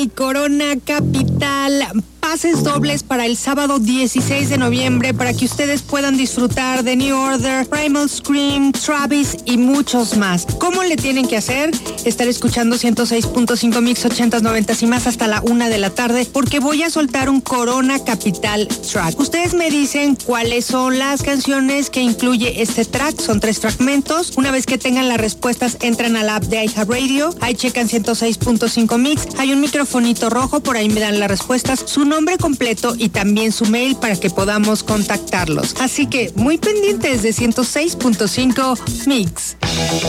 y Corona Capital. Pases dobles para el sábado 16 de noviembre para que ustedes puedan disfrutar de New Order, Primal Scream, Travis y muchos más. ¿Cómo le tienen que hacer? Estar escuchando 106.5 Mix 80s, 90s y más hasta la 1 de la tarde porque voy a soltar un Corona Capital track. Ustedes me dicen cuáles son las canciones que incluye este track. Son 3 fragmentos. Una vez que tengan las respuestas, entran a la app de iHeartRadio. Ahí checan 106.5 Mix. Hay un microfonito rojo, por ahí me dan las respuestas. Su nombre completo y también su mail para que podamos contactarlos. Así que muy pendientes de 106.5 Mix.